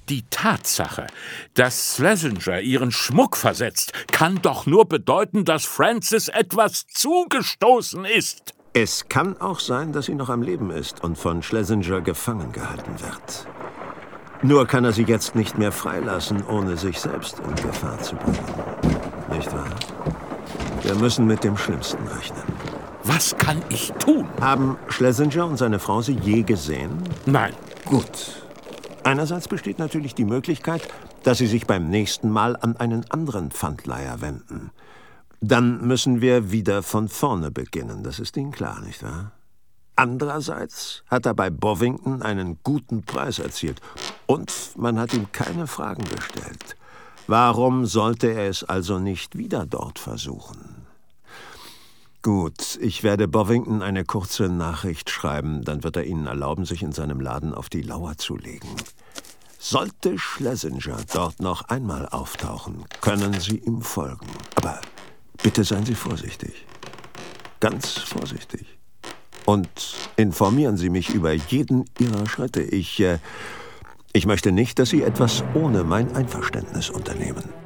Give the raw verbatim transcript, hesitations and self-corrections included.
Die Tatsache, dass Schlesinger ihren Schmuck versetzt, kann doch nur bedeuten, dass Frances etwas zugestoßen ist. Es kann auch sein, dass sie noch am Leben ist und von Schlesinger gefangen gehalten wird. Nur kann er sie jetzt nicht mehr freilassen, ohne sich selbst in Gefahr zu bringen. Nicht wahr? Wir müssen mit dem Schlimmsten rechnen. Was kann ich tun? Haben Schlesinger und seine Frau sie je gesehen? Nein. Gut. Einerseits besteht natürlich die Möglichkeit, dass sie sich beim nächsten Mal an einen anderen Pfandleiher wenden. Dann müssen wir wieder von vorne beginnen, das ist Ihnen klar, nicht wahr? Andererseits hat er bei Bovington einen guten Preis erzielt und man hat ihm keine Fragen gestellt. Warum sollte er es also nicht wieder dort versuchen? Gut, ich werde Bovington eine kurze Nachricht schreiben, dann wird er Ihnen erlauben, sich in seinem Laden auf die Lauer zu legen. Sollte Schlesinger dort noch einmal auftauchen, können Sie ihm folgen. Aber bitte seien Sie vorsichtig. Ganz vorsichtig. Und informieren Sie mich über jeden Ihrer Schritte. Ich, äh, ich möchte nicht, dass Sie etwas ohne mein Einverständnis unternehmen.